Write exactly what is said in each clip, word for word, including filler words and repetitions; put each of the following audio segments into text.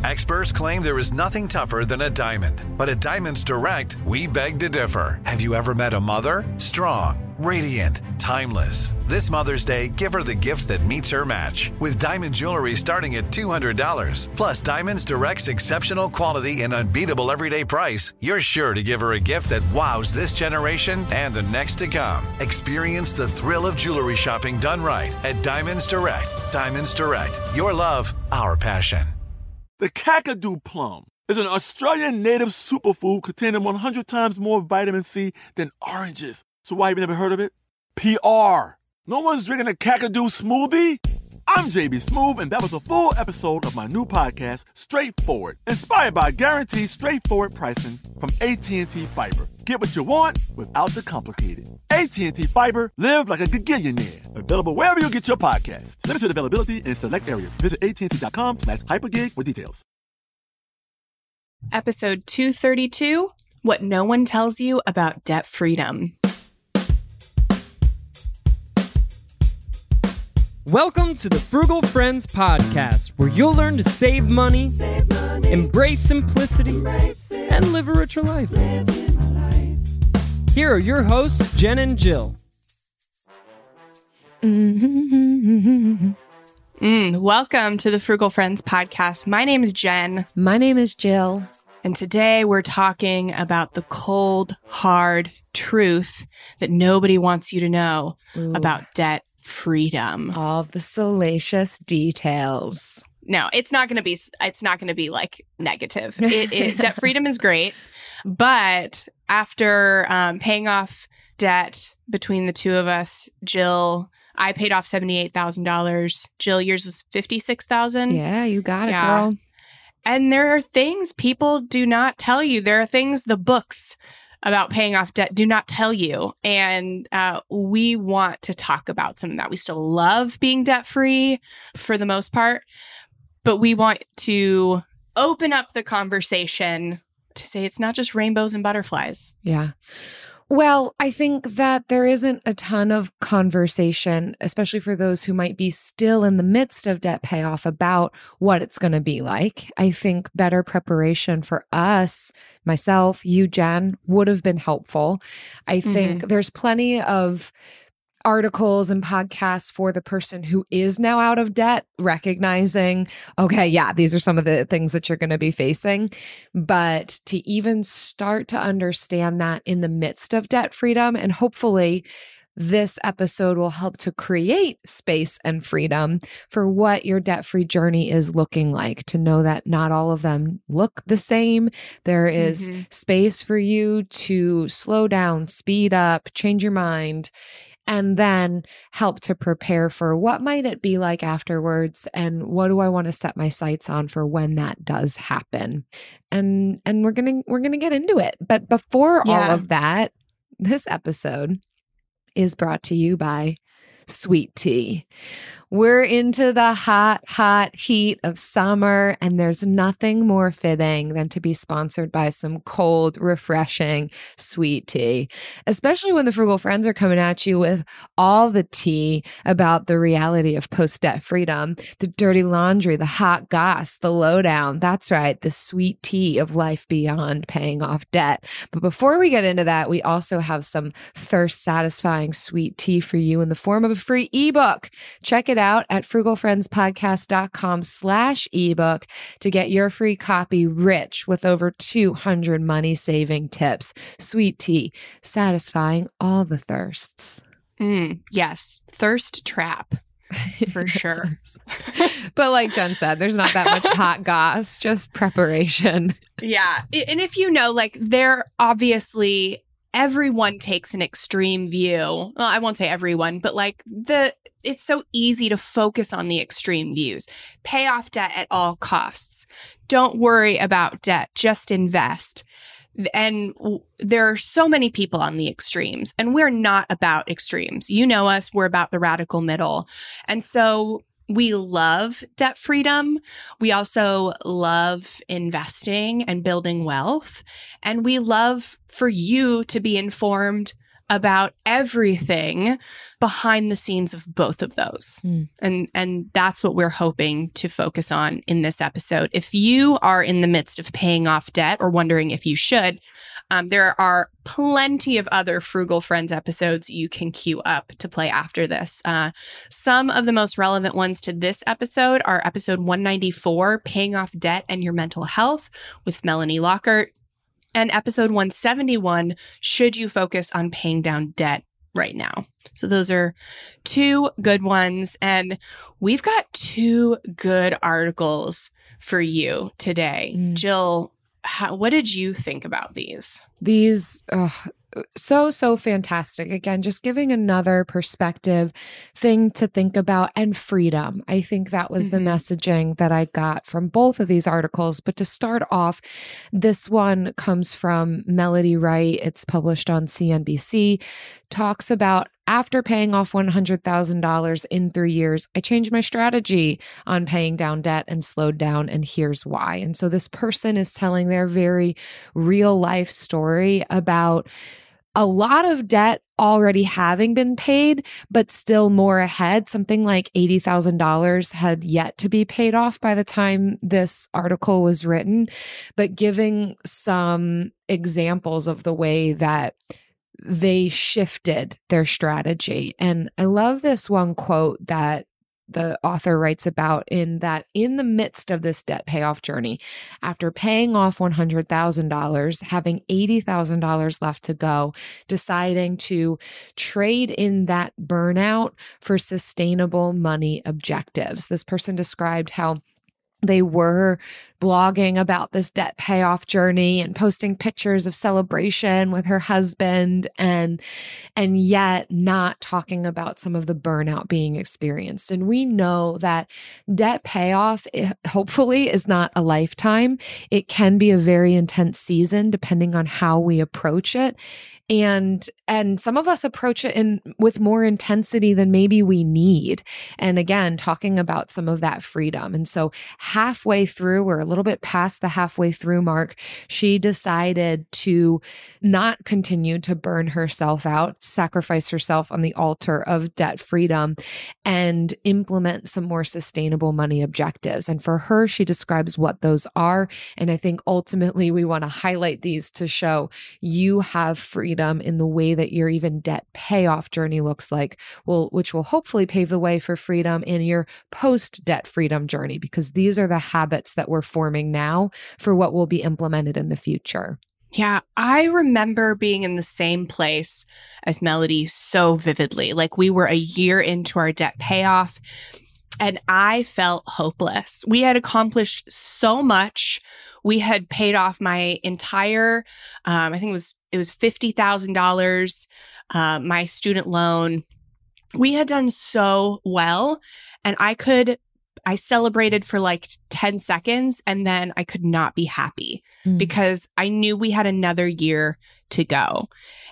Experts claim there is nothing tougher than a diamond. But at Diamonds Direct, we beg to differ. Have you ever met a mother? Strong, radiant, timeless. This Mother's Day, give her the gift that meets her match. With diamond jewelry starting at two hundred dollars. Plus, Diamonds Direct's exceptional quality and unbeatable everyday price, you're sure to give her a gift that wows this generation and the next to come. Experience the thrill of jewelry shopping done right at Diamonds Direct. Diamonds Direct. Your love, our passion. The Kakadu plum is an Australian native superfood containing one hundred times more vitamin C than oranges. So why have you never heard of it? P R. No one's drinking a Kakadu smoothie? I'm J B Smoove, and that was a full episode of my new podcast, Straightforward, inspired by guaranteed straightforward pricing from A T and T Fiber. Get what you want without the complicated. A T and T Fiber, live like a gigillionaire. Available wherever you get your podcasts. Limited availability in select areas. Visit AT&T.com slash hypergig for details. Episode two thirty-two, What No One Tells You About Debt Freedom. Welcome to the Frugal Friends Podcast, where you'll learn to save money, save money embrace simplicity, embrace and live a richer life. life. Here are your hosts, Jen and Jill. Mm-hmm. Mm, welcome to the Frugal Friends Podcast. My name is Jen. My name is Jill. And today we're talking about the cold, hard truth that nobody wants you to know Ooh. About debt freedom. All of the salacious details. No, it's not going to be, it's not going to be like negative. It, it, debt freedom is great. But after um, paying off debt between the two of us, Jill, I paid off seventy-eight thousand dollars. Jill, yours was fifty-six thousand dollars. Yeah, you got it, yeah. girl. And there are things people do not tell you. There are things the books about paying off debt do not tell you. And uh, we want to talk about some of that. We still love being debt-free for the most part, but we want to open up the conversation to say it's not just rainbows and butterflies. Yeah. Well, I think that there isn't a ton of conversation, especially for those who might be still in the midst of debt payoff, about what it's going to be like. I think better preparation for us, myself, you, Jen, would have been helpful. I think mm-hmm. there's plenty of articles and podcasts for the person who is now out of debt, recognizing, okay, yeah, these are some of the things that you're going to be facing. But to even start to understand that in the midst of debt freedom, and hopefully this episode will help to create space and freedom for what your debt-free journey is looking like, to know that not all of them look the same. There is mm-hmm. space for you to slow down, speed up, change your mind, and then help to prepare for what might it be like afterwards, and what do I want to set my sights on for when that does happen. And and we're gonna we're gonna get into it. But before yeah. all of that, this episode is brought to you by Sweet Tea. We're into the hot, hot heat of summer, and there's nothing more fitting than to be sponsored by some cold, refreshing sweet tea, especially when the Frugal Friends are coming at you with all the tea about the reality of post-debt freedom, the dirty laundry, the hot goss, the lowdown. That's right, the sweet tea of life beyond paying off debt. But before we get into that, we also have some thirst-satisfying sweet tea for you in the form of a free ebook. Check it out at frugalfriendspodcast.com slash ebook to get your free copy rich with over two hundred money-saving tips. Sweet tea, satisfying all the thirsts. Mm, yes, thirst trap. For sure. But like Jen said, there's not that much hot goss, just preparation. Yeah. And if you know, like, there obviously everyone takes an extreme view. Well, I won't say everyone, but like the it's so easy to focus on the extreme views. Pay off debt at all costs. Don't worry about debt. Just invest. And there are so many people on the extremes, and we're not about extremes. You know us, we're about the radical middle. And so we love debt freedom. We also love investing and building wealth. And we love for you to be informed about everything behind the scenes of both of those. Mm. And and that's what we're hoping to focus on in this episode. If you are in the midst of paying off debt or wondering if you should, um, there are plenty of other Frugal Friends episodes you can queue up to play after this. Uh, some of the most relevant ones to this episode are episode one ninety-four, Paying Off Debt and Your Mental Health with Melanie Lockhart, and episode one seventy-one, Should You Focus on Paying Down Debt Right Now? So those are two good ones. And we've got two good articles for you today. Mm. Jill, how, what did you think about these? These, uh, so, so fantastic. Again, just giving another perspective thing to think about, and freedom. I think that was mm-hmm. the messaging that I got from both of these articles. But to start off, this one comes from Melody Wright. It's published on C N B C, talks about, after paying off one hundred thousand dollars in three years, I changed my strategy on paying down debt and slowed down, and here's why. And so this person is telling their very real life story about a lot of debt already having been paid, but still more ahead. Something like eighty thousand dollars had yet to be paid off by the time this article was written, but giving some examples of the way that they shifted their strategy. And I love this one quote that the author writes about, in that in the midst of this debt payoff journey, after paying off one hundred thousand dollars, having eighty thousand dollars left to go, deciding to trade in that burnout for sustainable money objectives. This person described how they were blogging about this debt payoff journey and posting pictures of celebration with her husband, and and yet not talking about some of the burnout being experienced. And we know that debt payoff, hopefully, is not a lifetime. It can be a very intense season depending on how we approach it. And and some of us approach it in with more intensity than maybe we need. And again, talking about some of that freedom. And so halfway through, or a little bit past the halfway through mark, she decided to not continue to burn herself out, sacrifice herself on the altar of debt freedom, and implement some more sustainable money objectives. And for her, she describes what those are. And I think ultimately we want to highlight these to show you have freedom in the way that your even debt payoff journey looks like, will, which will hopefully pave the way for freedom in your post-debt freedom journey, because these are the habits that we're forming now for what will be implemented in the future. Yeah, I remember being in the same place as Melody so vividly. Like, we were a year into our debt payoff, and I felt hopeless. We had accomplished so much. We had paid off my entire, um, I think it was it was fifty thousand dollars, uh, my student loan. We had done so well, and I could, I celebrated for like ten seconds, and then I could not be happy mm. because I knew we had another year to go.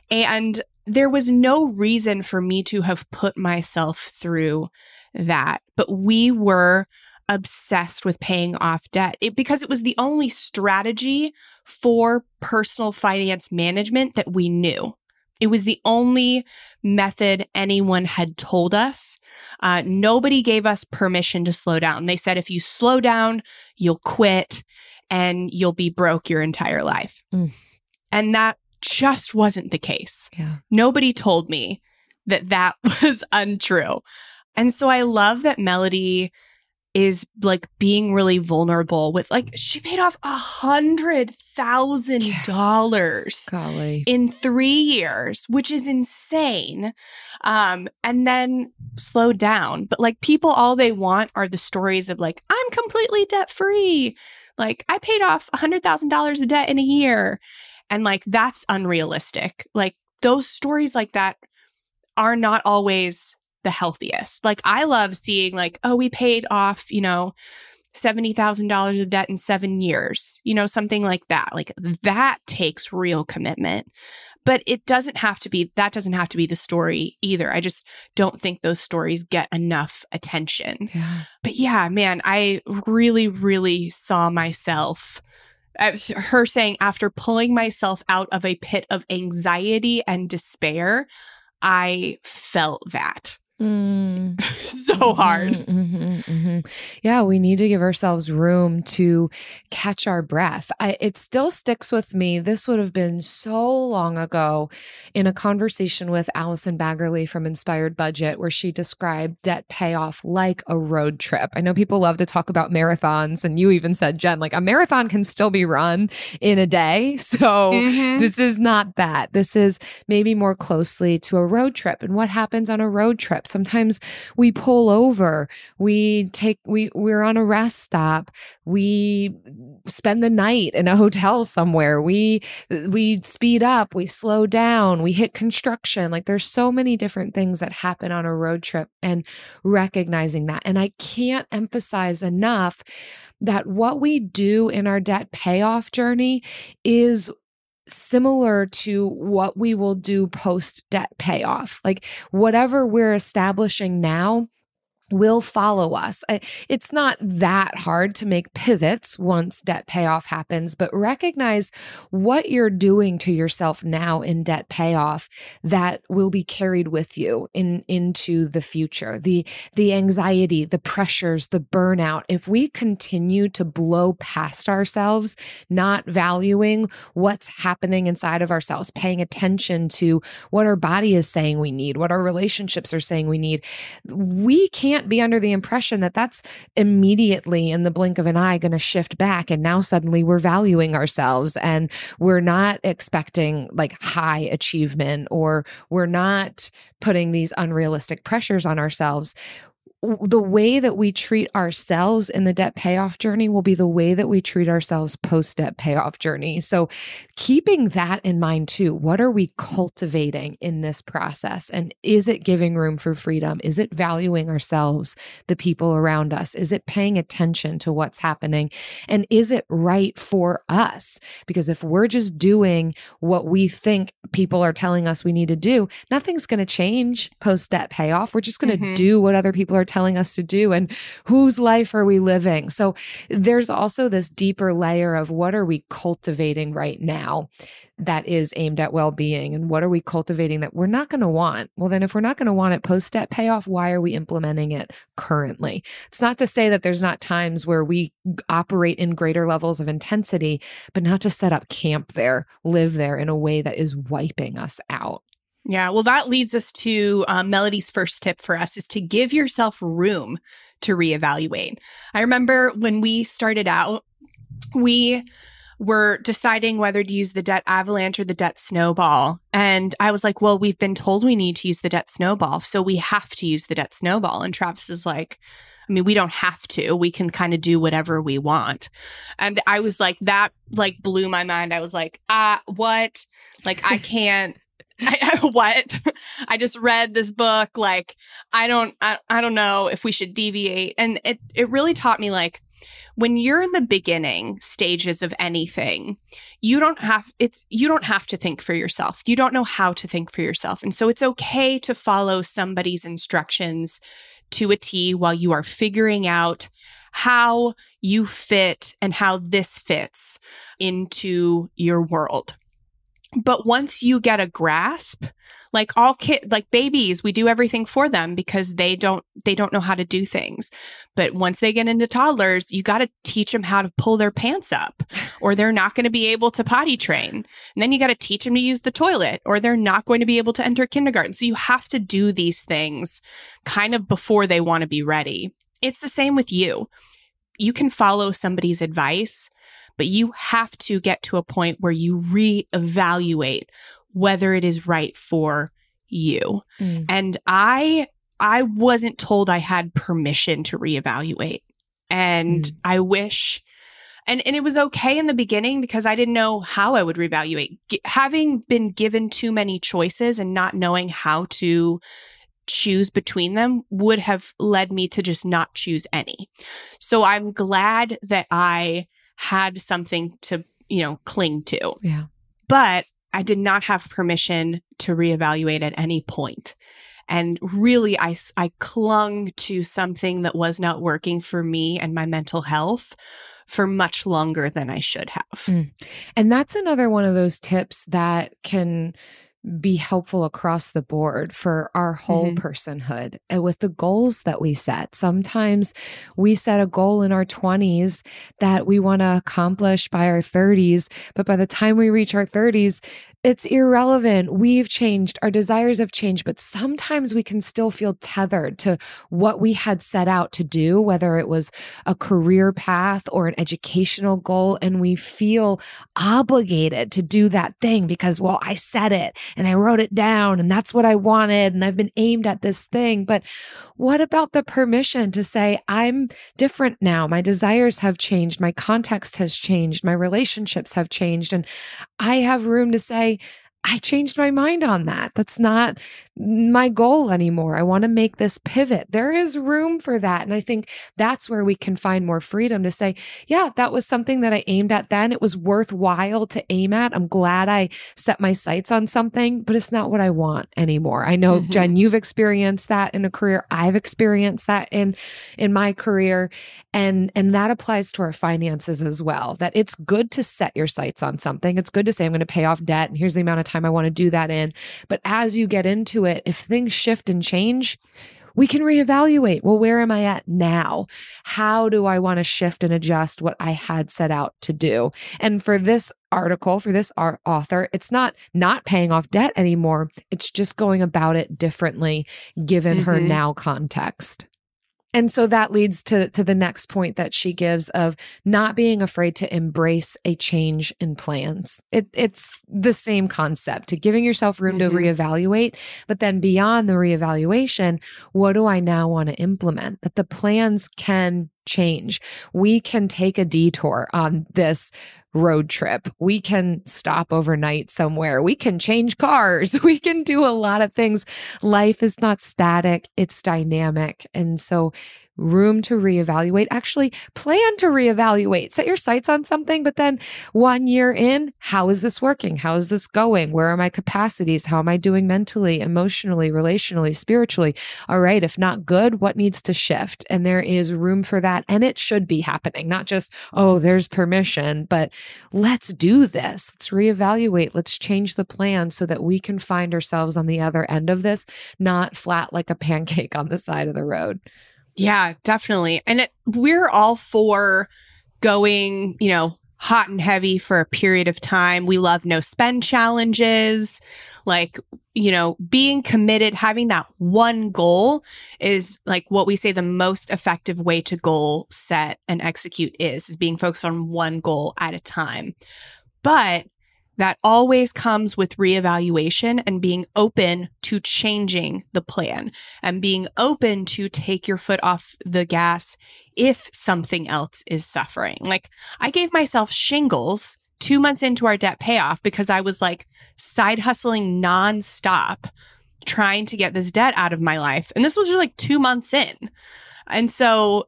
And there was no reason for me to have put myself through that, but we were obsessed with paying off debt it, because it was the only strategy for personal finance management that we knew. It was the only method anyone had told us. Uh, nobody gave us permission to slow down. They said, if you slow down, you'll quit and you'll be broke your entire life. Mm. And that just wasn't the case. Yeah. Nobody told me that that was untrue. And so I love that Melody is like being really vulnerable with, like, she paid off a hundred thousand dollars in three years, which is insane. Um, and then slowed down. But like, people, all they want are the stories of like, I'm completely debt free. Like, I paid off a hundred thousand dollars of debt in a year. And like, that's unrealistic. Like, those stories like that are not always the healthiest. Like, I love seeing like, oh, we paid off, you know, seventy thousand dollars of debt in seven years, you know, something like that. Like, that takes real commitment. But it doesn't have to be, that doesn't have to be the story either. I just don't think those stories get enough attention. Yeah. But yeah, man, I really, really saw myself uh, her saying, after pulling myself out of a pit of anxiety and despair, I felt that. Mm. So hard. Mm-hmm, mm-hmm. Yeah, we need to give ourselves room to catch our breath. I, it still sticks with me. This would have been so long ago in a conversation with Allison Baggerly from Inspired Budget, where she described debt payoff like a road trip. I know people love to talk about marathons, and you even said, Jen, like a marathon can still be run in a day. So Mm-hmm. this is not that. This is maybe more closely to a road trip. And what happens on a road trip? Sometimes we pull over, we take, we, we're on a rest stop, we spend the night in a hotel somewhere, we, we speed up, we slow down, we hit construction. Like there's so many different things that happen on a road trip, and recognizing that. And I can't emphasize enough that what we do in our debt payoff journey is similar to what we will do post debt payoff. Like whatever we're establishing now will follow us. It's not that hard to make pivots once debt payoff happens, but recognize what you're doing to yourself now in debt payoff that will be carried with you in into the future. The the anxiety, the pressures, the burnout. If we continue to blow past ourselves, not valuing what's happening inside of ourselves, paying attention to what our body is saying we need, what our relationships are saying we need, we can't be under the impression that that's immediately in the blink of an eye going to shift back. And now suddenly we're valuing ourselves and we're not expecting like high achievement, or we're not putting these unrealistic pressures on ourselves. The way that we treat ourselves in the debt payoff journey will be the way that we treat ourselves post debt payoff journey. So keeping that in mind too, what are we cultivating in this process? And is it giving room for freedom? Is it valuing ourselves, the people around us? Is it paying attention to what's happening? And is it right for us? Because if we're just doing what we think people are telling us we need to do, nothing's going to change post debt payoff. We're just going to mm-hmm. do what other people are telling us to do. And whose life are we living? So there's also this deeper layer of what are we cultivating right now that is aimed at well-being, and what are we cultivating that we're not going to want? Well, then if we're not going to want it post-debt payoff, why are we implementing it currently? It's not to say that there's not times where we operate in greater levels of intensity, but not to set up camp there, live there in a way that is wiping us out. Yeah, well, that leads us to um, Melody's first tip for us is to give yourself room to reevaluate. I remember when we started out, we were deciding whether to use the debt avalanche or the debt snowball. And I was like, well, we've been told we need to use the debt snowball, so we have to use the debt snowball. And Travis is like, I mean, we don't have to. We can kind of do whatever we want. And I was like, that like blew my mind. I was like, ah, what? Like, I can't. I, what? I just read this book. Like, I don't, I, I don't know if we should deviate. And it, it really taught me, like, when you're in the beginning stages of anything, you don't have, it's, you don't have to think for yourself. You don't know how to think for yourself. And so it's okay to follow somebody's instructions to a T while you are figuring out how you fit and how this fits into your world. But once you get a grasp, like all kids, like babies, we do everything for them because they don't, they don't know how to do things. But once they get into toddlers, you got to teach them how to pull their pants up, or they're not going to be able to potty train. And then you got to teach them to use the toilet, or they're not going to be able to enter kindergarten. So you have to do these things kind of before they want to be ready. It's the same with you. You can follow somebody's advice, but you have to get to a point where you reevaluate whether it is right for you. Mm. And I I wasn't told I had permission to reevaluate. And mm. I wish, and, and it was okay in the beginning because I didn't know how I would reevaluate. G- having been given too many choices and not knowing how to choose between them would have led me to just not choose any. So I'm glad that I had something to, you know, cling to. Yeah. But I did not have permission to reevaluate at any point. And really, I, I clung to something that was not working for me and my mental health for much longer than I should have. Mm. And that's another one of those tips that can be helpful across the board for our whole mm-hmm. personhood and with the goals that we set. Sometimes we set a goal in our twenties that we want to accomplish by our thirties, but by the time we reach our thirties, it's irrelevant. We've changed. Our desires have changed, but sometimes we can still feel tethered to what we had set out to do, whether it was a career path or an educational goal. And we feel obligated to do that thing because, well, I said it and I wrote it down and that's what I wanted. And I've been aimed at this thing. But what about the permission to say, I'm different now. My desires have changed. My context has changed. My relationships have changed. And I have room to say, I changed my mind on that. That's not my goal anymore. I want to make this pivot. There is room for that. And I think that's where we can find more freedom to say, yeah, that was something that I aimed at then. It was worthwhile to aim at. I'm glad I set my sights on something, but it's not what I want anymore. I know, mm-hmm. Jen, you've experienced that in a career. I've experienced that in, in my career. And, and that applies to our finances as well, that it's good to set your sights on something. It's good to say, I'm going to pay off debt and here's the amount of time I want to do that in. But as you get into it, if things shift and change, we can reevaluate. Well, where am I at now? How do I want to shift and adjust what I had set out to do? And for this article, for this author, it's not not paying off debt anymore. It's just going about it differently given mm-hmm. her now context. And so that leads to, to the next point that she gives of not being afraid to embrace a change in plans. It, it's the same concept, to giving yourself room mm-hmm. to reevaluate, but then beyond the reevaluation, what do I now want to implement? That the plans can change. We can take a detour on this road trip. We can stop overnight somewhere. We can change cars. We can do a lot of things. Life is not static. It's dynamic. And so room to reevaluate, actually plan to reevaluate, set your sights on something, but then one year in, how is this working? How is this going? Where are my capacities? How am I doing mentally, emotionally, relationally, spiritually? All right. If not good, what needs to shift? And there is room for that. And it should be happening, not just, oh, there's permission, but let's do this. Let's reevaluate. Let's change the plan so that we can find ourselves on the other end of this, not flat like a pancake on the side of the road. Yeah, definitely. And it, we're all for going, you know, hot and heavy for a period of time. We love no spend challenges. Like, you know, being committed, having that one goal is like what we say the most effective way to goal set and execute is, is being focused on one goal at a time. But that always comes with reevaluation and being open to changing the plan and being open to take your foot off the gas if something else is suffering. Like, I gave myself shingles two months into our debt payoff because I was like side hustling nonstop trying to get this debt out of my life. And this was just like two months in. And so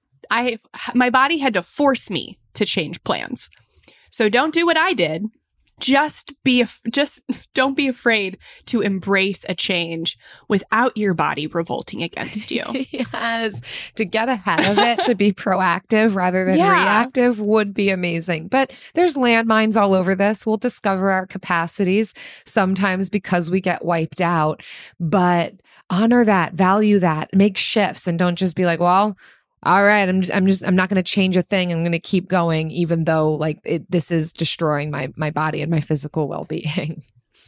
I, my body had to force me to change plans. So don't do what I did. Just be, just don't be afraid to embrace a change without your body revolting against you. Yes. To get ahead of it, to be proactive rather than yeah. reactive would be amazing. But there's landmines all over this. We'll discover our capacities sometimes because we get wiped out, but honor that, value that, make shifts, and don't just be like, well, all right, I'm I'm just I'm not going to change a thing. I'm going to keep going, even though like it, this is destroying my my body and my physical well-being.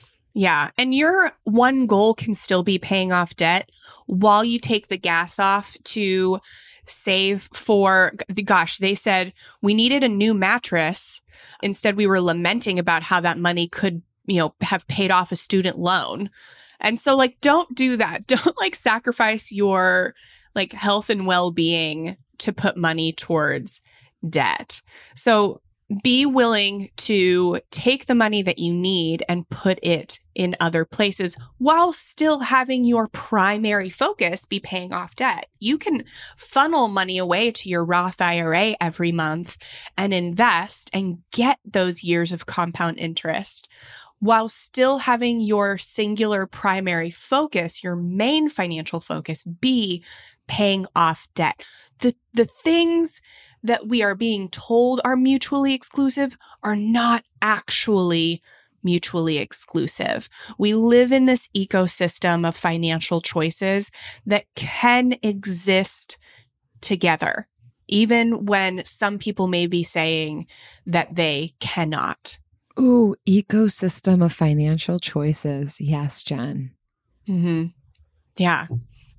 Yeah, and your one goal can still be paying off debt while you take the gas off to save for. Gosh, they said we needed a new mattress. Instead, we were lamenting about how that money could, you know, have paid off a student loan. And so, like, don't do that. Don't like sacrifice your like health and well-being to put money towards debt. So be willing to take the money that you need and put it in other places while still having your primary focus be paying off debt. You can funnel money away to your Roth I R A every month and invest and get those years of compound interest while still having your singular primary focus, your main financial focus, be paying off debt. The the things that we are being told are mutually exclusive are not actually mutually exclusive. We live in this ecosystem of financial choices that can exist together, even when some people may be saying that they cannot. Ooh, ecosystem of financial choices. Yes, Jen. Mm-hmm. Yeah.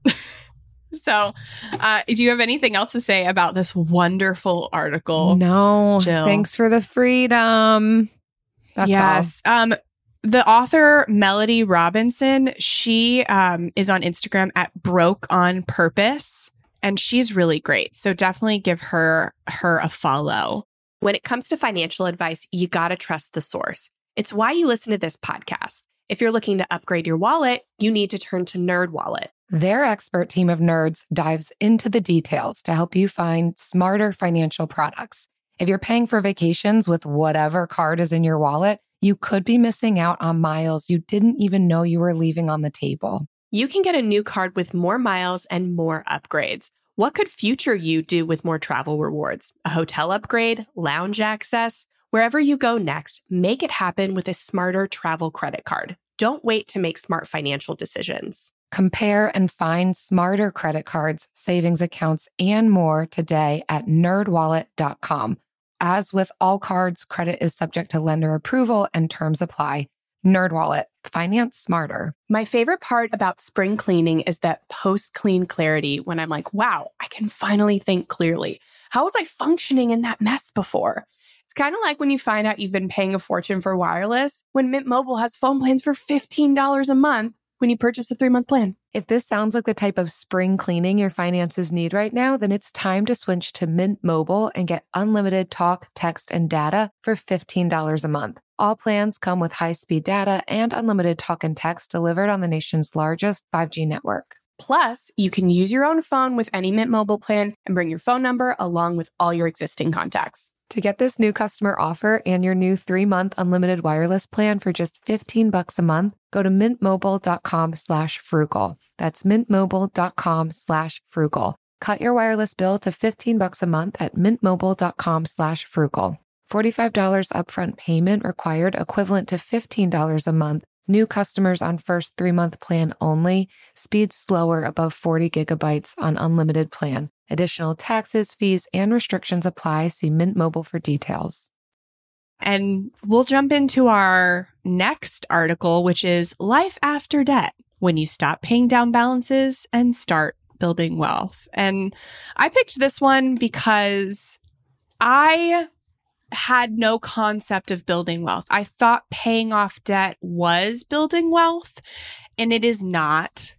So, uh, do you have anything else to say about this wonderful article? No, Jill? Thanks for the freedom. That's yes. all. Um, the author, Melody Robinson, she um, is on Instagram at Broke on Purpose, and she's really great. So definitely give her her a follow. When it comes to financial advice, you got to trust the source. It's why you listen to this podcast. If you're looking to upgrade your wallet, you need to turn to NerdWallet. Their expert team of nerds dives into the details to help you find smarter financial products. If you're paying for vacations with whatever card is in your wallet, you could be missing out on miles you didn't even know you were leaving on the table. You can get a new card with more miles and more upgrades. What could future you do with more travel rewards? A hotel upgrade, lounge access? Wherever you go next, make it happen with a smarter travel credit card. Don't wait to make smart financial decisions. Compare and find smarter credit cards, savings accounts, and more today at nerd wallet dot com. As with all cards, credit is subject to lender approval and terms apply. NerdWallet, finance smarter. My favorite part about spring cleaning is that post-clean clarity when I'm like, wow, I can finally think clearly. How was I functioning in that mess before? It's kind of like when you find out you've been paying a fortune for wireless when Mint Mobile has phone plans for fifteen dollars a month when you purchase a three-month plan. If this sounds like the type of spring cleaning your finances need right now, then it's time to switch to Mint Mobile and get unlimited talk, text, and data for fifteen dollars a month. All plans come with high-speed data and unlimited talk and text delivered on the nation's largest five G network. Plus, you can use your own phone with any Mint Mobile plan and bring your phone number along with all your existing contacts. To get this new customer offer and your new three-month unlimited wireless plan for just fifteen bucks a month, go to mintmobile.com slash frugal. That's mintmobile.com slash frugal. Cut your wireless bill to fifteen bucks a month at mintmobile.com slash frugal. forty-five dollars upfront payment required, equivalent to fifteen dollars a month. New customers on first three-month plan only. Speed slower above forty gigabytes on unlimited plan. Additional taxes, fees, and restrictions apply. See Mint Mobile for details. And we'll jump into our next article, which is Life After Debt, when you stop paying down balances and start building wealth. And I picked this one because I had no concept of building wealth. I thought paying off debt was building wealth, and it is not.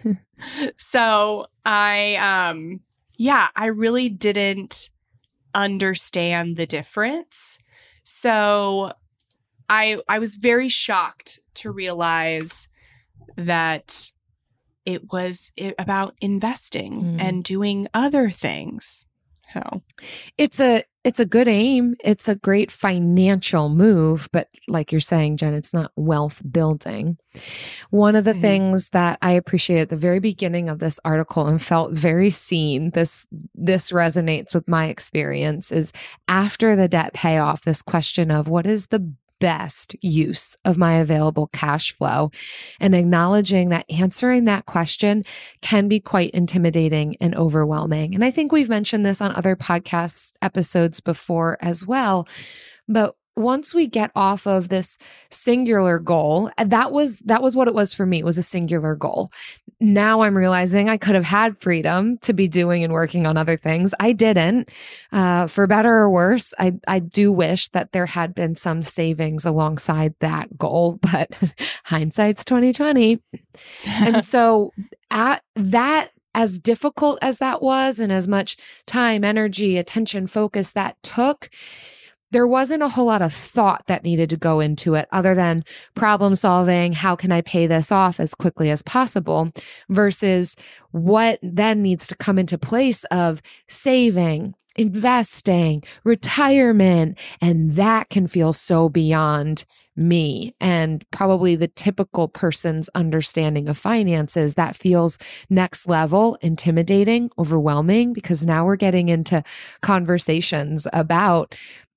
So I, um, yeah, I really didn't understand the difference. So I I was very shocked to realize that it was about investing Mm. and doing other things. So It's a it's a good aim. It's a great financial move, but like you're saying, Jen, it's not wealth building. One of the Mhm. things that I appreciated at the very beginning of this article and felt very seen, this this resonates with my experience, is after the debt payoff, this question of what is the best use of my available cash flow, and acknowledging that answering that question can be quite intimidating and overwhelming. And I think we've mentioned this on other podcast episodes before as well. But once we get off of this singular goal, that was that was what it was for me, it was a singular goal. Now I'm realizing I could have had freedom to be doing and working on other things. I didn't. Uh, for better or worse, I, I do wish that there had been some savings alongside that goal, but hindsight's twenty twenty. And so at that, as difficult as that was, and as much time, energy, attention, focus that took, there wasn't a whole lot of thought that needed to go into it other than problem solving. How can I pay this off as quickly as possible versus what then needs to come into place of saving, investing, retirement, and that can feel so beyond me and probably the typical person's understanding of finances. That feels next level, intimidating, overwhelming, because now we're getting into conversations about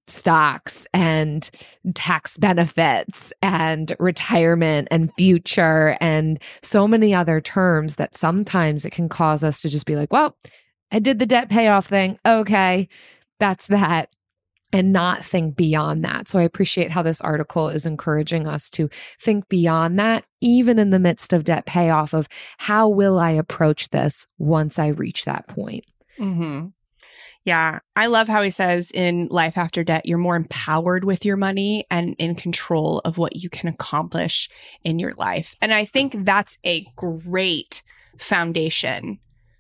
stocks and tax benefits and retirement and future and so many other terms that sometimes it can cause us to just be like, well, I did the debt payoff thing. Okay, that's that. And not think beyond that. So I appreciate how this article is encouraging us to think beyond that, even in the midst of debt payoff, of how will I approach this once I reach that point? Mm-hmm. Yeah. I love how he says in Life After Debt, you're more empowered with your money and in control of what you can accomplish in your life. And I think that's a great foundation.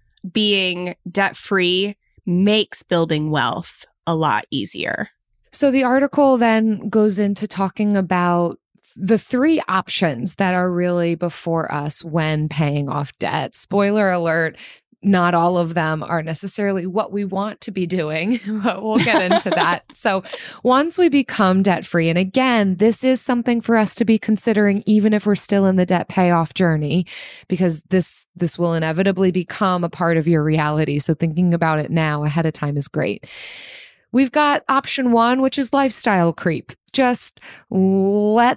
Being debt-free makes building wealth a lot easier. So the article then goes into talking about the three options that are really before us when paying off debt. Spoiler alert, not all of them are necessarily what we want to be doing, but we'll get into that. So once we become debt-free, and again, this is something for us to be considering even if we're still in the debt payoff journey, because this this will inevitably become a part of your reality. So thinking about it now ahead of time is great. We've got option one, which is lifestyle creep. Just let,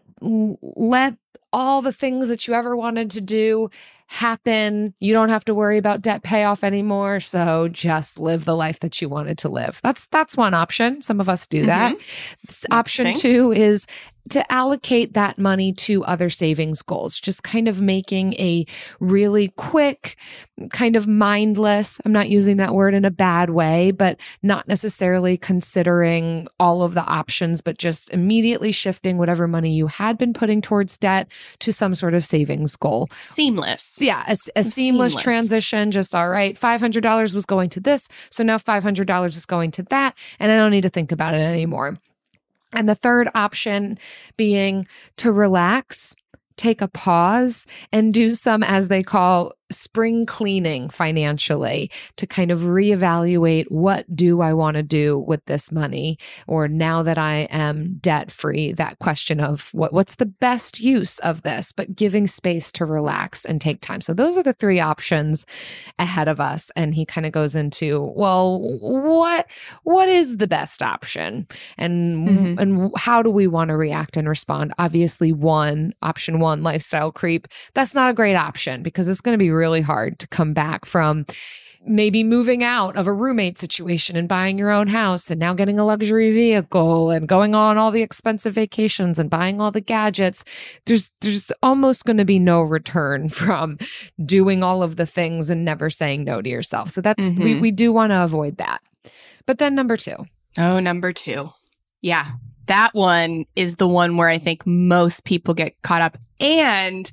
let all the things that you ever wanted to do happen. You don't have to worry about debt payoff anymore. So just live the life that you wanted to live. That's, that's one option. Some of us do that. Mm-hmm. Option Thanks. two is to allocate that money to other savings goals, just kind of making a really quick, kind of mindless, I'm not using that word in a bad way, but not necessarily considering all of the options, but just immediately shifting whatever money you had been putting towards debt to some sort of savings goal. Seamless. Yeah, a, a seamless, seamless transition, just all right, five hundred dollars was going to this, so now five hundred dollars is going to that, and I don't need to think about it anymore. And the third option being to relax, take a pause, and do some, as they call, spring cleaning financially, to kind of reevaluate, what do I want to do with this money? Or now that I am debt free, that question of what, what's the best use of this, but giving space to relax and take time. So those are the three options ahead of us. And he kind of goes into, well, what, what is the best option? And, mm-hmm. and how do we want to react and respond? Obviously, one, option one, lifestyle creep, that's not a great option, because it's going to be really hard to come back from maybe moving out of a roommate situation and buying your own house and now getting a luxury vehicle and going on all the expensive vacations and buying all the gadgets. There's there's almost going to be no return from doing all of the things and never saying no to yourself. So that's mm-hmm. we, we do want to avoid that. But then number two. Oh, number two. Yeah. That one is the one where I think most people get caught up. And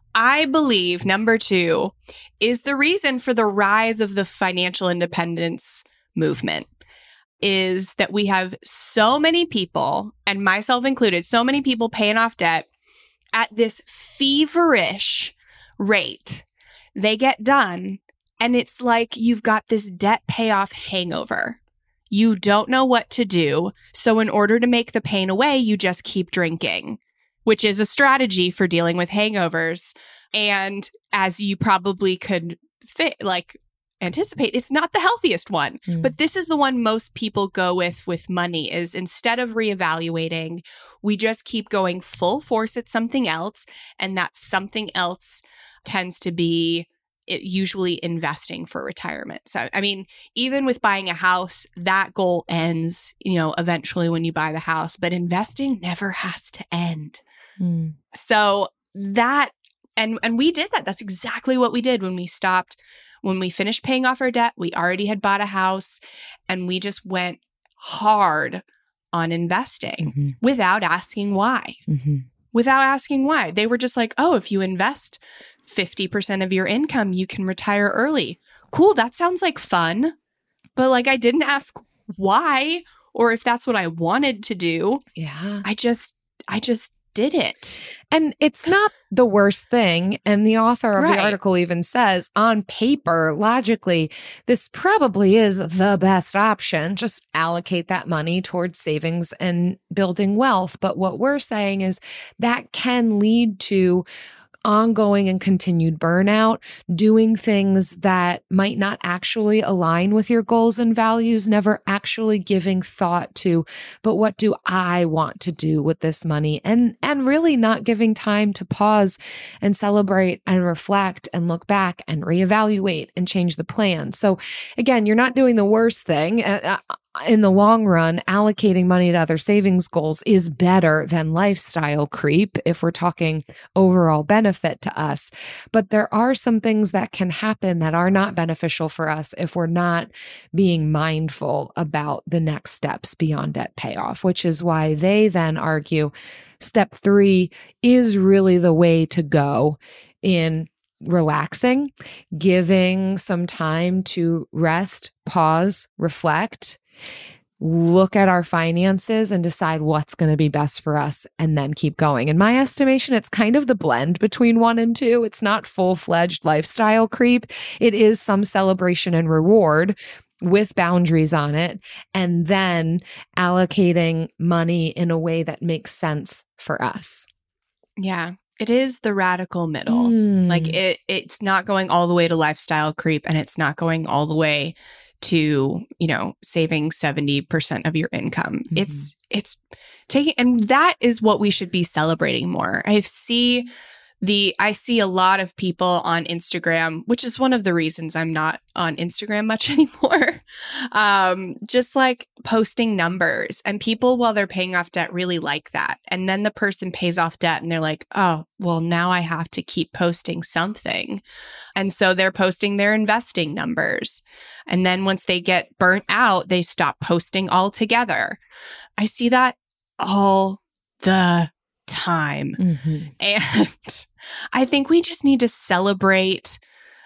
I believe number two is the reason for the rise of the financial independence movement, is that we have so many people, and myself included, so many people paying off debt at this feverish rate. They get done, and it's like you've got this debt payoff hangover. You don't know what to do. So in order to make the pain away, you just keep drinking, which is a strategy for dealing with hangovers. And as you probably could fit, like anticipate, it's not the healthiest one. Mm. But this is the one most people go with with money, is instead of reevaluating, we just keep going full force at something else. And that something else tends to be it usually investing for retirement. So, I mean, even with buying a house, that goal ends, you know, eventually when you buy the house, but investing never has to end. Mm. So that, and, and we did that. That's exactly what we did when we stopped, when we finished paying off our debt. We already had bought a house, and we just went hard on investing mm-hmm. without asking why. Mm-hmm. Without asking why. They were just like, oh, if you invest fifty percent of your income, you can retire early. Cool. That sounds like fun. But like, I didn't ask why, or if that's what I wanted to do. Yeah. I just, I just did it. And it's not the worst thing. And the author of Right. the article even says, on paper, logically, this probably is the best option. Just allocate that money towards savings and building wealth. But what we're saying is that can lead to ongoing and continued burnout, doing things that might not actually align with your goals and values, never actually giving thought to, but what do I want to do with this money? And, and really not giving time to pause and celebrate and reflect and look back and reevaluate and change the plan. So again, you're not doing the worst thing. Uh, in the long run, allocating money to other savings goals is better than lifestyle creep if we're talking overall benefit to us. But there are some things that can happen that are not beneficial for us if we're not being mindful about the next steps beyond debt payoff, which is why they then argue step three is really the way to go in relaxing, giving some time to rest, pause, reflect, look at our finances and decide what's going to be best for us and then keep going. In my estimation, it's kind of the blend between one and two. It's not full-fledged lifestyle creep. It is some celebration and reward with boundaries on it, and then allocating money in a way that makes sense for us. Yeah. It is the radical middle. Mm. Like it it's not going all the way to lifestyle creep, and it's not going all the way to, you know, saving seventy percent of your income. Mm-hmm. It's it's taking, and that is what we should be celebrating more. I see the I see a lot of people on Instagram, which is one of the reasons I'm not on Instagram much anymore. um, just like posting numbers, and people, while they're paying off debt, really like that. And then the person pays off debt and they're like, oh, well, now I have to keep posting something. And so they're posting their investing numbers. And then once they get burnt out, they stop posting altogether. I see that all the time. Mm-hmm. And I think we just need to celebrate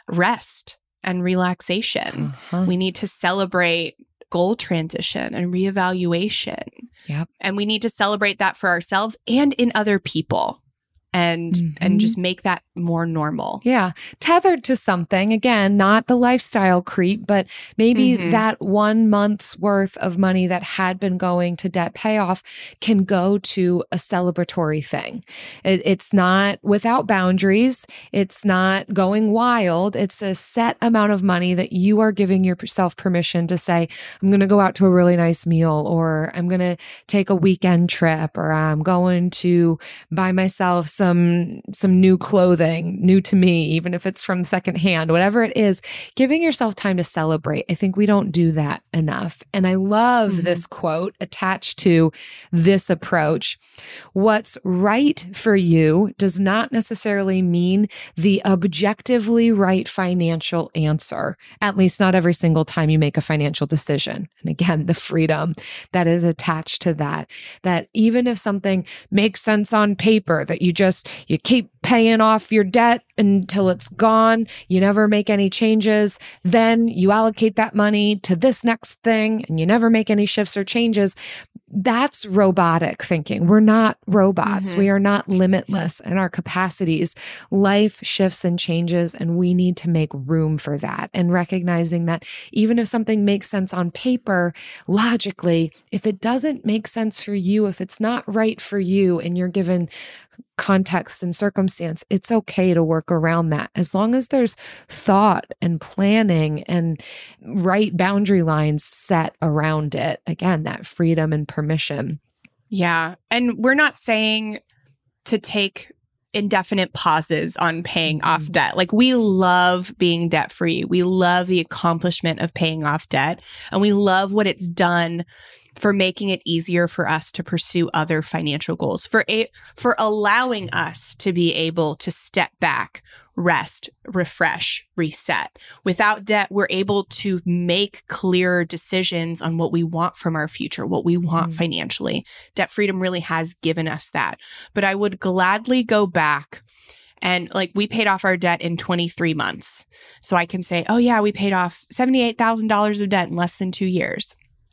rest and relaxation. Uh-huh. We need to celebrate goal transition and reevaluation. Yep. And we need to celebrate that for ourselves and in other people. And Mm-hmm. and just make that more normal. Yeah. Tethered to something, again, not the lifestyle creep, but maybe Mhm. that one month's worth of money that had been going to debt payoff can go to a celebratory thing. It, it's not without boundaries. It's not going wild. It's a set amount of money that you are giving yourself permission to say, I'm going to go out to a really nice meal, or I'm going to take a weekend trip, or I'm going to buy myself some some new clothing, new to me, even if it's from secondhand, whatever it is, giving yourself time to celebrate. I think we don't do that enough. And I love Mm-hmm. this quote attached to this approach. What's right for you does not necessarily mean the objectively right financial answer, at least not every single time you make a financial decision. And again, the freedom that is attached to that, that even if something makes sense on paper, that you just Just you keep paying off your debt until it's gone. You never make any changes. Then you allocate that money to this next thing and you never make any shifts or changes. That's robotic thinking. We're not robots. Mm-hmm. We are not limitless in our capacities. Life shifts and changes, and we need to make room for that. And recognizing that even if something makes sense on paper, logically, if it doesn't make sense for you, if it's not right for you, and you're given context and circumstance, it's okay to work around that. As long as there's thought and planning and right boundary lines set around it. Again, that freedom and permission. Yeah. And we're not saying to take indefinite pauses on paying Mm-hmm. off debt. Like, we love being debt free. We love the accomplishment of paying off debt, and we love what it's done for making it easier for us to pursue other financial goals, for a, for allowing us to be able to step back, rest, refresh, reset. Without debt, we're able to make clearer decisions on what we want from our future, what we want Mm. financially. Debt freedom really has given us that. But I would gladly go back. And like, we paid off our debt in twenty-three months. So I can say, oh yeah, we paid off seventy-eight thousand dollars of debt in less than two years.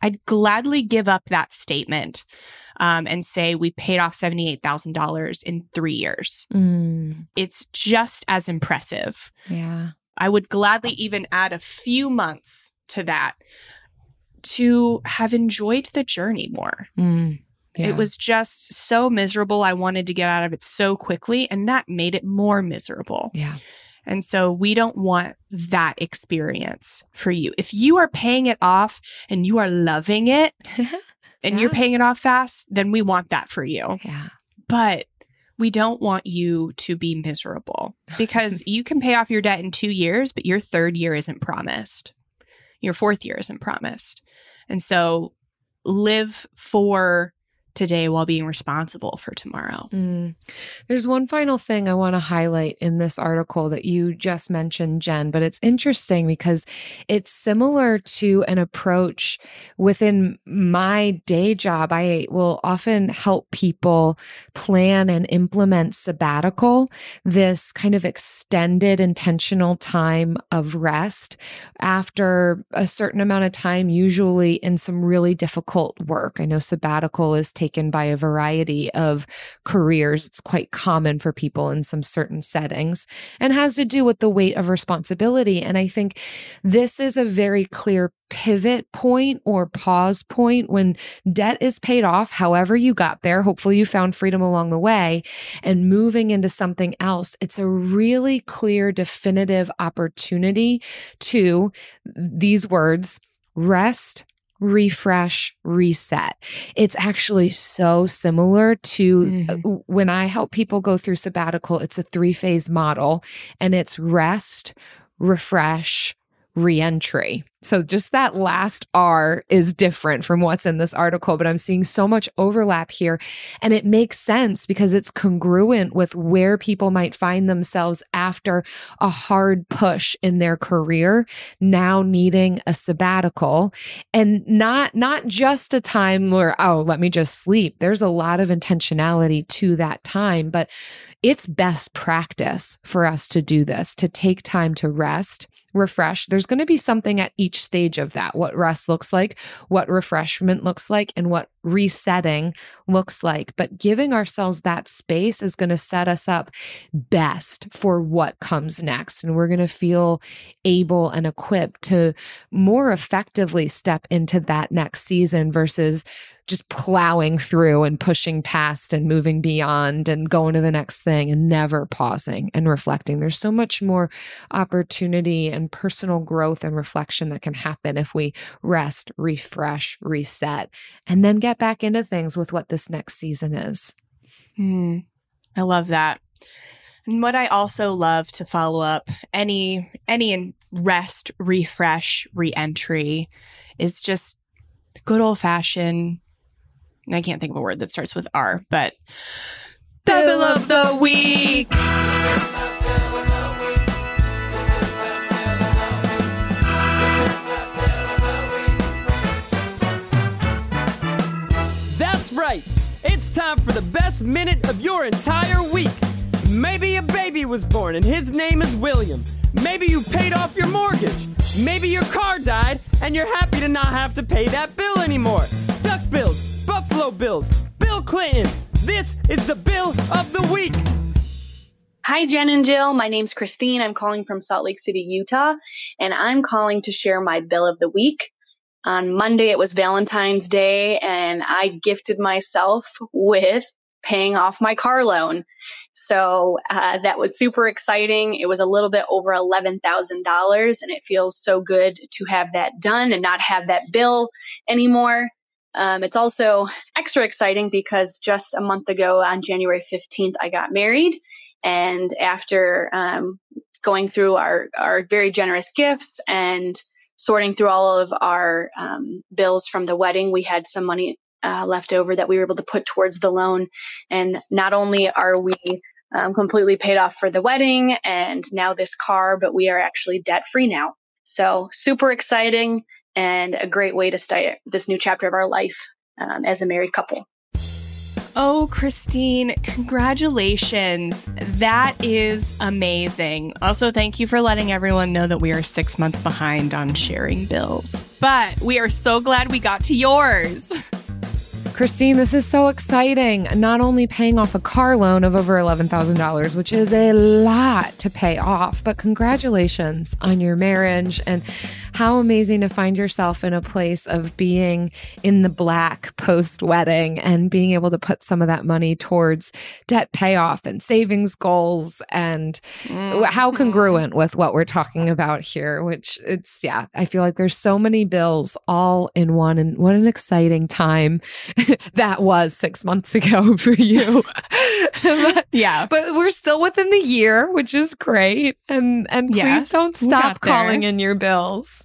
I'd gladly give up that statement um, and say we paid off seventy-eight thousand dollars in three years. Mm. It's just as impressive. Yeah. I would gladly even add a few months to that to have enjoyed the journey more. Mm. Yeah. It was just so miserable. I wanted to get out of it so quickly, and that made it more miserable. Yeah. And so we don't want that experience for you. If you are paying it off and you are loving it and Yeah. you're paying it off fast, then we want that for you. Yeah. But we don't want you to be miserable because you can pay off your debt in two years, but your third year isn't promised. Your fourth year isn't promised. And so live for today while being responsible for tomorrow. Mm. There's one final thing I want to highlight in this article that you just mentioned, Jen, but it's interesting because it's similar to an approach within my day job. I will often help people plan and implement sabbatical, this kind of extended intentional time of rest after a certain amount of time, usually in some really difficult work. I know sabbatical is taken taken by a variety of careers. It's quite common for people in some certain settings and has to do with the weight of responsibility. And I think this is a very clear pivot point or pause point when debt is paid off, however you got there. Hopefully you found freedom along the way and moving into something else. It's a really clear, definitive opportunity to these words, rest, refresh, reset. It's actually so similar to mm-hmm. when I help people go through sabbatical, it's a three-phase model and it's rest, refresh, reentry. So just that last R is different from what's in this article, but I'm seeing so much overlap here. And it makes sense because it's congruent with where people might find themselves after a hard push in their career, now needing a sabbatical and not, not just a time where, oh, let me just sleep. There's a lot of intentionality to that time, but it's best practice for us to do this, to take time to rest, refresh. There's going to be something at each stage of that, what rest looks like, what refreshment looks like, and what resetting looks like. But giving ourselves that space is going to set us up best for what comes next. And we're going to feel able and equipped to more effectively step into that next season versus just plowing through and pushing past and moving beyond and going to the next thing and never pausing and reflecting. There's so much more opportunity and personal growth and reflection that can happen if we rest, refresh, reset, and then get back into things with what this next season is. Mm, I love that. And what I also love to follow up any any rest, refresh, reentry is just good old fashioned. I can't think of a word that starts with R, but Bill of the Week. That's right. It's time for the best minute of your entire week. Maybe a baby was born and his name is William. Maybe you paid off your mortgage. Maybe your car died and you're happy to not have to pay that bill anymore. Duck bills, Buffalo Bills, Bill Clinton. This is the Bill of the Week. Hi, Jen and Jill. My name's Christine. I'm calling from Salt Lake City, Utah, and I'm calling to share my Bill of the Week. On Monday, it was Valentine's Day, and I gifted myself with paying off my car loan. So uh, that was super exciting. It was a little bit over eleven thousand dollars, and it feels so good to have that done and not have that bill anymore. Um, it's also extra exciting because just a month ago on January fifteenth, I got married. And after um, going through our, our very generous gifts and sorting through all of our um, bills from the wedding, we had some money uh, left over that we were able to put towards the loan. And not only are we um, completely paid off for the wedding and now this car, but we are actually debt free now. So super exciting and a great way to start this new chapter of our life um, as a married couple. Oh, Christine, congratulations. That is amazing. Also, thank you for letting everyone know that we are six months behind on sharing bills. But we are so glad we got to yours. Christine, this is so exciting. Not only paying off a car loan of over eleven thousand dollars, which is a lot to pay off, but congratulations on your marriage, and how amazing to find yourself in a place of being in the black post-wedding and being able to put some of that money towards debt payoff and savings goals, and mm-hmm. how congruent with what we're talking about here, which it's, yeah, I feel like there's so many bills all in one, and what an exciting time that was six months ago for you. but, yeah. But we're still within the year, which is great. And and please yes, don't stop calling in your bills.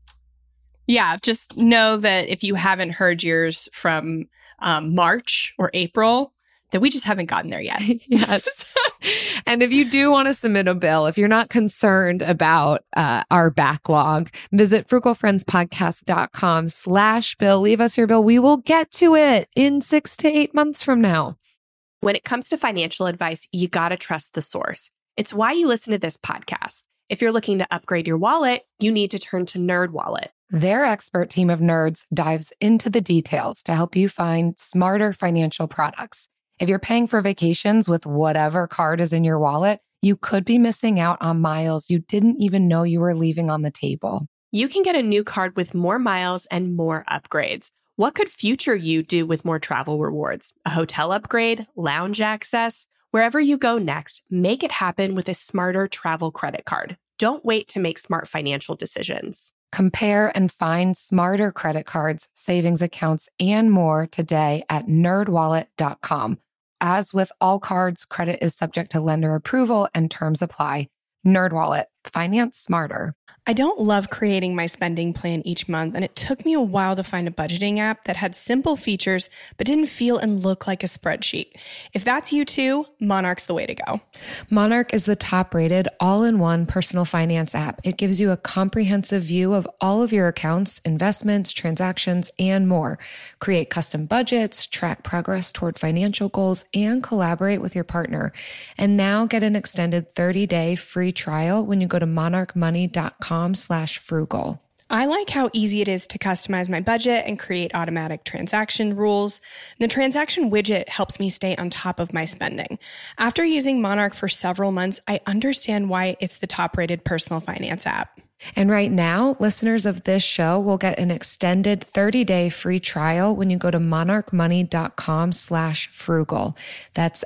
Yeah, just know that if you haven't heard yours from um, March or April, that we just haven't gotten there yet. Yes. And if you do want to submit a bill, if you're not concerned about uh, our backlog, visit frugalfriendspodcast.com slash bill. Leave us your bill. We will get to it in six to eight months from now. When it comes to financial advice, you got to trust the source. It's why you listen to this podcast. If you're looking to upgrade your wallet, you need to turn to NerdWallet. Their expert team of nerds dives into the details to help you find smarter financial products. If you're paying for vacations with whatever card is in your wallet, you could be missing out on miles you didn't even know you were leaving on the table. You can get a new card with more miles and more upgrades. What could future you do with more travel rewards? A hotel upgrade, lounge access? Wherever you go next, make it happen with a smarter travel credit card. Don't wait to make smart financial decisions. Compare and find smarter credit cards, savings accounts, and more today at nerd wallet dot com. As with all cards, credit is subject to lender approval and terms apply. NerdWallet. Finance smarter. I don't love creating my spending plan each month, and it took me a while to find a budgeting app that had simple features but didn't feel and look like a spreadsheet. If that's you too, Monarch's the way to go. Monarch is the top-rated all-in-one personal finance app. It gives you a comprehensive view of all of your accounts, investments, transactions, and more. Create custom budgets, track progress toward financial goals, and collaborate with your partner. And now get an extended thirty-day free trial when you go to monarchmoney.com slash frugal. I like how easy it is to customize my budget and create automatic transaction rules. The transaction widget helps me stay on top of my spending. After using Monarch for several months, I understand why it's the top-rated personal finance app. And right now, listeners of this show will get an extended thirty-day free trial when you go to monarchmoney.com slash frugal. That's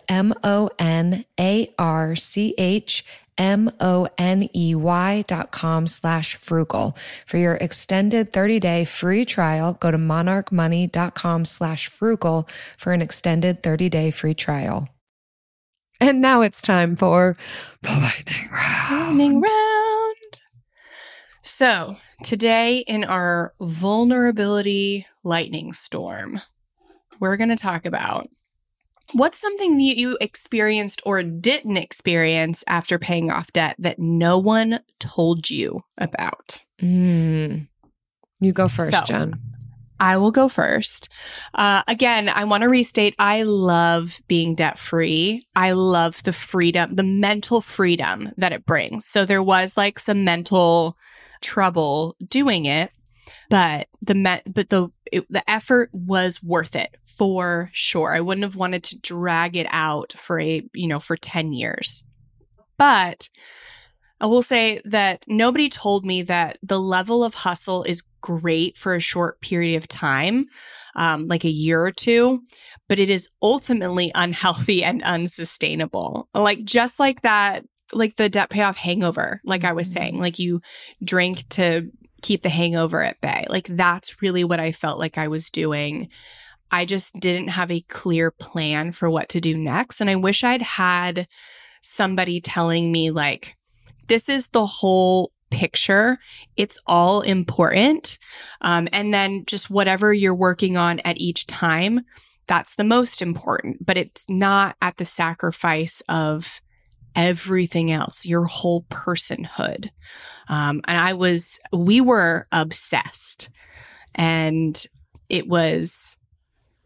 M-O-N-A-R-C-H M-O-N-E-Y dot com slash frugal. For your extended thirty-day free trial, go to monarchmoney.com slash frugal for an extended thirty-day free trial. And now it's time for the lightning round. Lightning round. So today in our vulnerability lightning storm, we're going to talk about what's something that you experienced or didn't experience after paying off debt that no one told you about? Mm. You go first, so, Jen. I will go first. Uh, again, I want to restate, I love being debt-free. I love the freedom, the mental freedom that it brings. So there was like some mental trouble doing it, but the me- but the it, the effort was worth it for sure. I wouldn't have wanted to drag it out for a, you know, for ten years. But I will say that nobody told me that the level of hustle is great for a short period of time, um, like a year or two, but it is ultimately unhealthy and unsustainable. Like just like that, like the debt payoff hangover, like I was saying, like you drink to keep the hangover at bay. Like that's really what I felt like I was doing. I just didn't have a clear plan for what to do next. And I wish I'd had somebody telling me like, this is the whole picture. It's all important. Um, and then just whatever you're working on at each time, that's the most important. But it's not at the sacrifice of everything else, your whole personhood. Um, and I was, we were obsessed. And it was,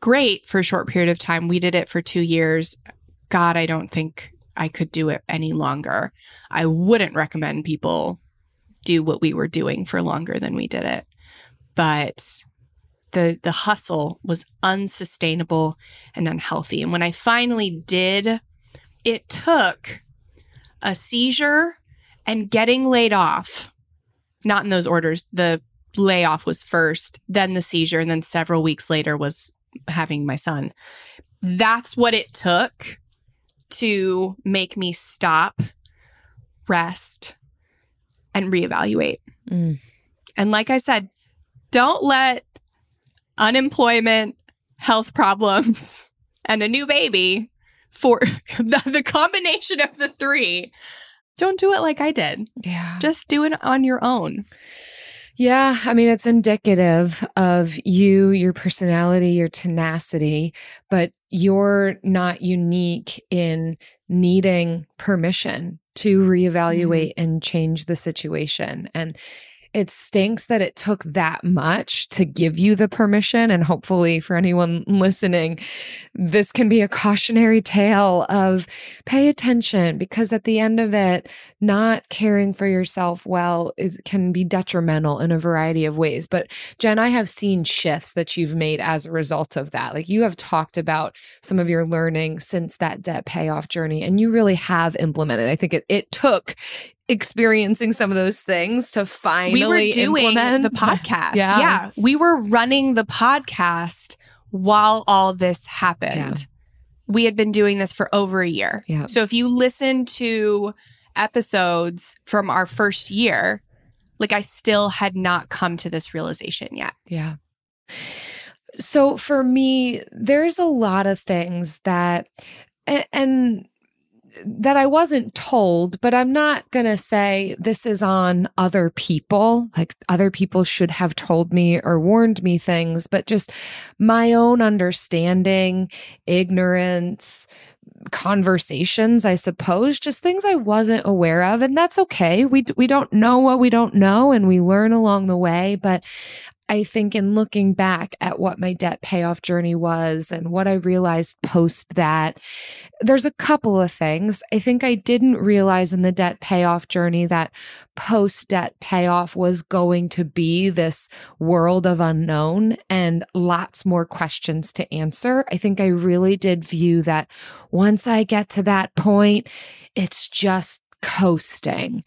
great for a short period of time. We did it for two years. God, I don't think I could do it any longer. I wouldn't recommend people do what we were doing for longer than we did it. But the the hustle was unsustainable and unhealthy. And when I finally did, it took a seizure and getting laid off. Not in those orders. The layoff was first, then the seizure, and then several weeks later was having my son. That's what it took to make me stop, rest, and reevaluate. Mm. And like I said, don't let unemployment, health problems, and a new baby, for the, the combination of the three, don't do it like I did. Yeah. Just do it on your own. Yeah, I mean, it's indicative of you, your personality, your tenacity, but you're not unique in needing permission to reevaluate mm. and change the situation. And it stinks that it took that much to give you the permission. And hopefully for anyone listening, this can be a cautionary tale of pay attention, because at the end of it, not caring for yourself well is, can be detrimental in a variety of ways. But Jen, I have seen shifts that you've made as a result of that. Like, you have talked about some of your learning since that debt payoff journey, and you really have implemented. I think it, it took experiencing some of those things to finally we were doing implement the podcast. Yeah. yeah. We were running the podcast while all this happened. Yeah. We had been doing this for over a year. Yeah. So if you listen to episodes from our first year, like, I still had not come to this realization yet. Yeah. So for me, there's a lot of things that, and, and that I wasn't told, but I'm not going to say this is on other people. Like, other people should have told me or warned me things, but just my own understanding, ignorance, conversations, I suppose, just things I wasn't aware of. And that's okay. We, we don't know what we don't know, and we learn along the way. But I think in looking back at what my debt payoff journey was and what I realized post that, there's a couple of things. I think I didn't realize in the debt payoff journey that post debt payoff was going to be this world of unknown and lots more questions to answer. I think I really did view that once I get to that point, it's just coasting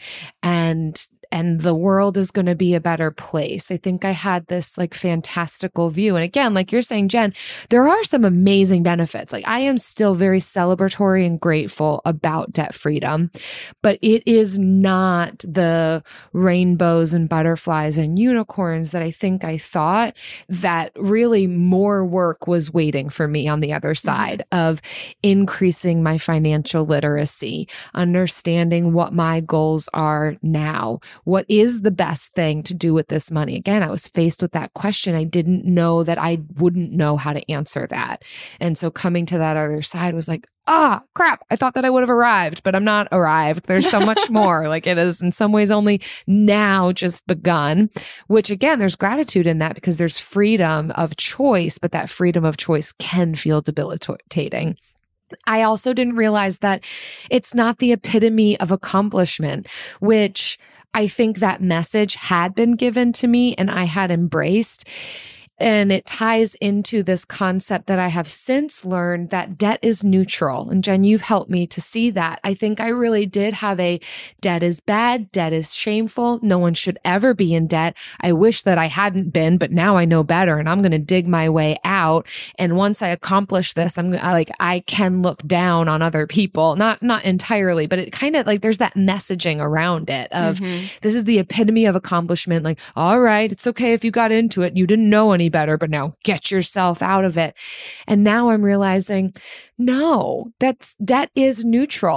and and the world is going to be a better place. I think I had this like fantastical view. And again, like you're saying, Jen, there are some amazing benefits. Like, I am still very celebratory and grateful about debt freedom, but it is not the rainbows and butterflies and unicorns that I think I thought. That really more work was waiting for me on the other side mm-hmm. of increasing my financial literacy, understanding what my goals are now. What is the best thing to do with this money? Again, I was faced with that question. I didn't know that I wouldn't know how to answer that. And so coming to that other side was like, ah, crap. I thought that I would have arrived, but I'm not arrived. There's so much more. Like, it is in some ways only now just begun, which again, there's gratitude in that because there's freedom of choice, but that freedom of choice can feel debilitating. I also didn't realize that it's not the epitome of accomplishment, which I think that message had been given to me and I had embraced. And it ties into this concept that I have since learned that debt is neutral. And Jen, you've helped me to see that. I think I really did have a debt is bad, debt is shameful. No one should ever be in debt. I wish that I hadn't been, but now I know better and I'm going to dig my way out. And once I accomplish this, I'm I, like, I can look down on other people. Not, not entirely, but it kind of like there's that messaging around it of mm-hmm. this is the epitome of accomplishment. Like, all right, it's okay if you got into it. You didn't know any better, but now get yourself out of it. And now I'm realizing, no, that's debt is neutral. And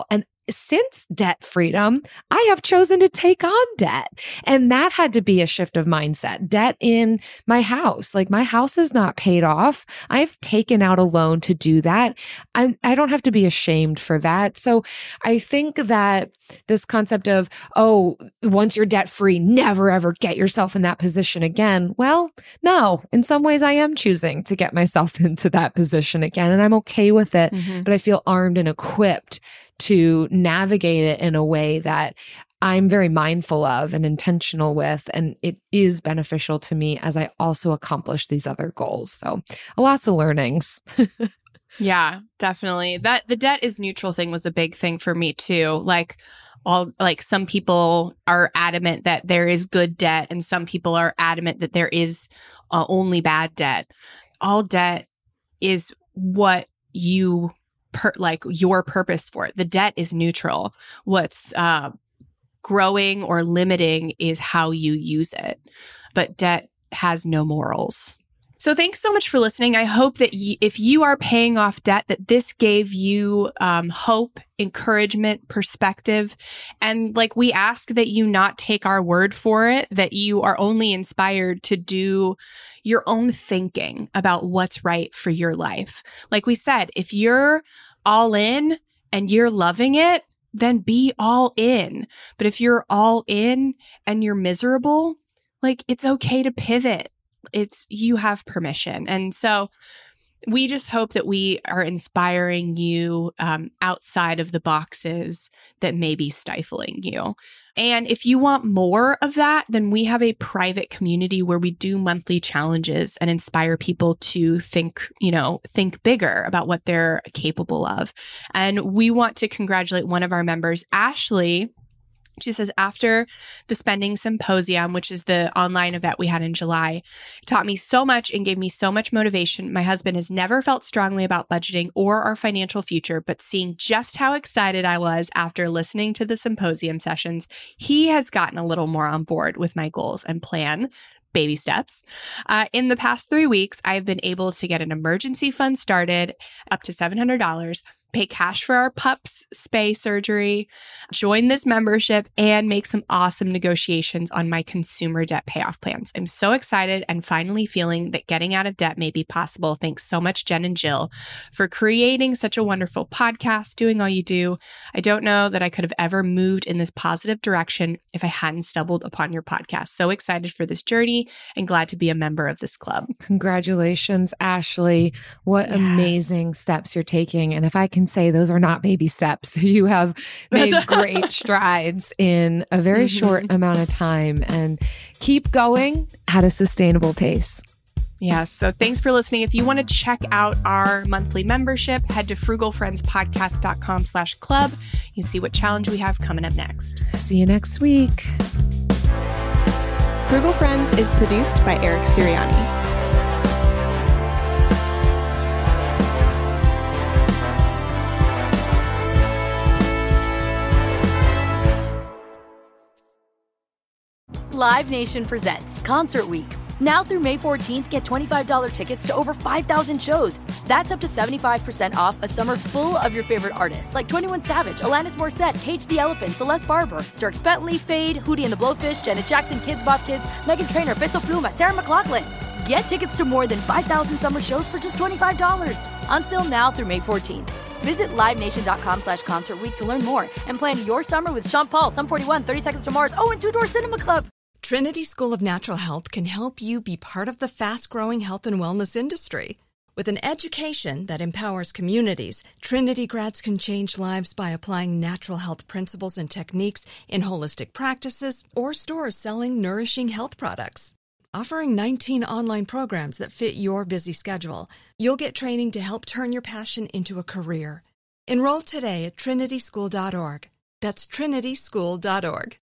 since debt freedom, I have chosen to take on debt. And that had to be a shift of mindset. Debt in my house. Like my house is not paid off. I've taken out a loan to do that. I, I don't have to be ashamed for that. So I think that this concept of, oh, once you're debt free, never ever get yourself in that position again. Well, no, in some ways I am choosing to get myself into that position again. And I'm okay with it, mm-hmm. but I feel armed and equipped to navigate it in a way that I'm very mindful of and intentional with, and it is beneficial to me as I also accomplish these other goals. So lots of learnings. Yeah, definitely. That the debt is neutral thing was a big thing for me too. Like all like some people are adamant that there is good debt and some people are adamant that there is uh, only bad debt. All debt is what you per like your purpose for it. The debt is neutral. What's uh growing or limiting is how you use it. But debt has no morals. So thanks so much for listening. I hope that y- if you are paying off debt, that this gave you um, hope, encouragement, perspective. And like we ask that you not take our word for it, that you are only inspired to do your own thinking about what's right for your life. Like we said, if you're all in and you're loving it, then be all in. But if you're all in and you're miserable, like it's okay to pivot. It's you have permission. And so we just hope that we are inspiring you um, outside of the boxes that may be stifling you. And if you want more of that, then we have a private community where we do monthly challenges and inspire people to think, you know, think bigger about what they're capable of. And we want to congratulate one of our members, Ashley. She says, after the Spending Symposium, which is the online event we had in July, it taught me so much and gave me so much motivation. My husband has never felt strongly about budgeting or our financial future, but seeing just how excited I was after listening to the symposium sessions, he has gotten a little more on board with my goals and plan. Baby steps. Uh, in the past three weeks, I've been able to get an emergency fund started up to seven hundred dollars, pay cash for our pup's spay surgery, join this membership, and make some awesome negotiations on my consumer debt payoff plans. I'm so excited and finally feeling that getting out of debt may be possible. Thanks so much, Jen and Jill, for creating such a wonderful podcast, doing all you do. I don't know that I could have ever moved in this positive direction if I hadn't stumbled upon your podcast. So excited for this journey and glad to be a member of this club. Congratulations, Ashley. What yes. amazing steps you're taking. And if I can say those are not baby steps, you have made great strides in a very mm-hmm. short amount of time, and keep going at a sustainable pace. Yes. So thanks for listening. If you want to check out our monthly membership, head to frugalfriendspodcast.com slash club. You see what challenge we have coming up next. See you next week. Frugal Friends is produced by Eric Siriani. Live Nation presents Concert Week. Now through May fourteenth, get twenty-five dollars tickets to over five thousand shows. That's up to seventy-five percent off a summer full of your favorite artists like twenty-one Savage, Alanis Morissette, Cage the Elephant, Celeste Barber, Dierks Bentley, Fade, Hootie and the Blowfish, Janet Jackson, Kids Bop Kids, Meghan Trainor, Peso Pluma, Sarah McLachlan. Get tickets to more than five thousand summer shows for just twenty-five dollars. Until now through May fourteenth. Visit livenation.com slash concert week to learn more and plan your summer with Sean Paul, Sum forty-one, thirty Seconds to Mars, oh, and Two Door Cinema Club. Trinity School of Natural Health can help you be part of the fast-growing health and wellness industry. With an education that empowers communities, Trinity grads can change lives by applying natural health principles and techniques in holistic practices or stores selling nourishing health products. Offering nineteen online programs that fit your busy schedule, you'll get training to help turn your passion into a career. Enroll today at trinity school dot org. That's trinity school dot org.